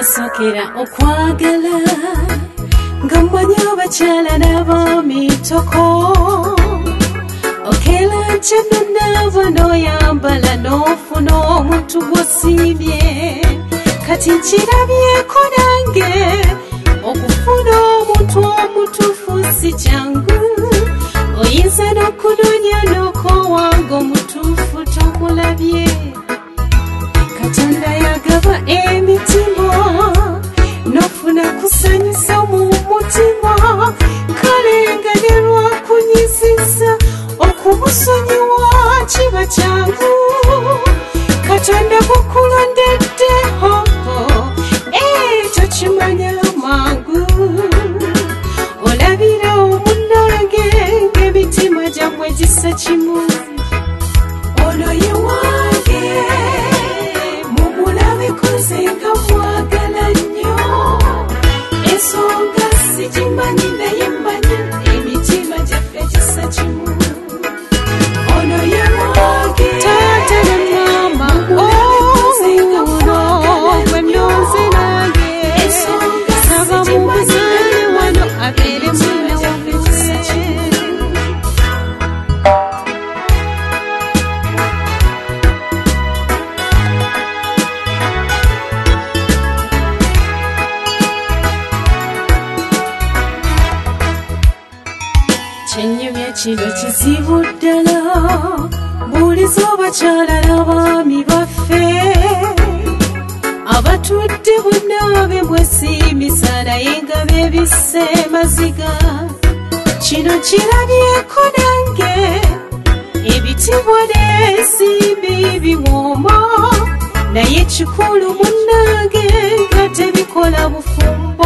nasokera okwagala nga mmanyi abakyala n'abamitoko okela kyeno nava n'oyambala n'ofuna omuntu gw'osiimye kati nkirabyeko nange okufuna omuntu omutuufu si kyangu oyinza n'okunoonya n'okowanga omutuufu tomulabye Katonda yagaba emitima nofuna kusanyusa mu mutima kale nga ne lwakunyisiza okumusonyiwa kiba kyangu Katonda gukulondeddeho tokimanya mangu olabira omunnange ng'emitima gyammwe gisa kimu ono ye wange mumulabikoze nga mwagala nnyo ensonga sigimanyi naye mmanyi emitima gyaffe gisa kimu ono ye wange taata ne mama mumulabikoze nga mwagala nnyo ensonga sigimanyi naye wano abeere mwana waffe gisa kimu Kyenyumya kino kizibu ddala mbuuliza abakyala n'abaami baffe abatudde bonna bembwesiimisa naye nga beebisse maziga kino kirabyeko nange ebitibwa n'ensimbi biwooma naye kikulu munnange nga tebikola bufumbo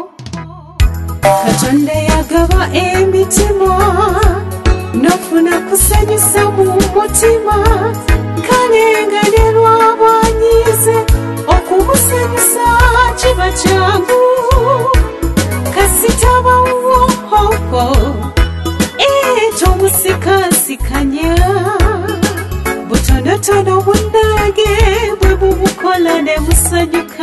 Katonda yagaba emitima nofuna kusanyusa mu mutima kale nga ne lwabanyize okumusanyusa kiba kyangu kasitabawohoko tomusikasikanya butonotono bunnange bwe bumukola ne musanyuka